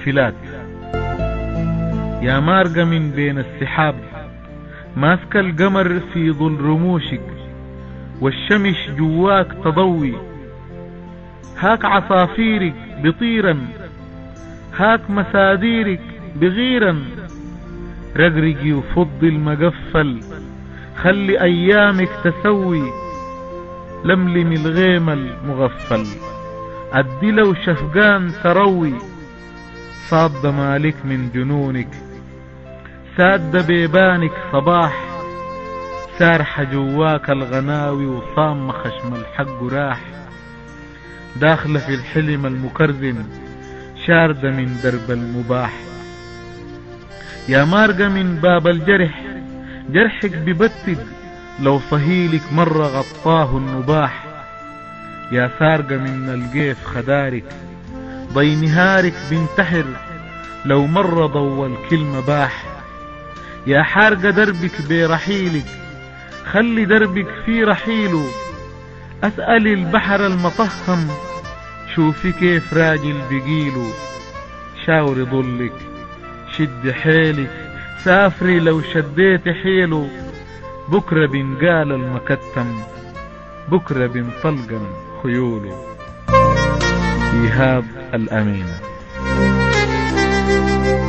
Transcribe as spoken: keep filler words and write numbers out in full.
الانفلات. يا مارقة من بين السحاب ماسك القمر في ظل رموشك، والشمس جواك تضوي. هاك عصافيرك بطيرا، هاك مساديرك بغيرا. رقرقي وفضي المقفل، خلي ايامك تسوي. لملمي الغيم المغفل، ادي لو شفقان تروي. صاد مالك من جنونك، ساد بيبانك صباح. سارحة جواك الغناوي وصام خشم الحق راح. داخلة في الحلم المكرزن، شاردة من درب المباح. يا مارقة من باب الجرح، جرحك ببتد لو صهيلك مرة غطاه النباح. يا سارقة من القيف خدارك، ضي نهارك بنتحر لو مرة ضوى الكلمة باح. يا حارقة دربك برحيلك، خلي دربك في رحيله. أسأل البحر المطهم، شوفي كيف راجل بقيله. شاوري ظلك، شد حيلك، سافري لو شديت حيله. بكرة بنقال المكتم، بكرة بنطلقن خيوله. إيهاب الأمين.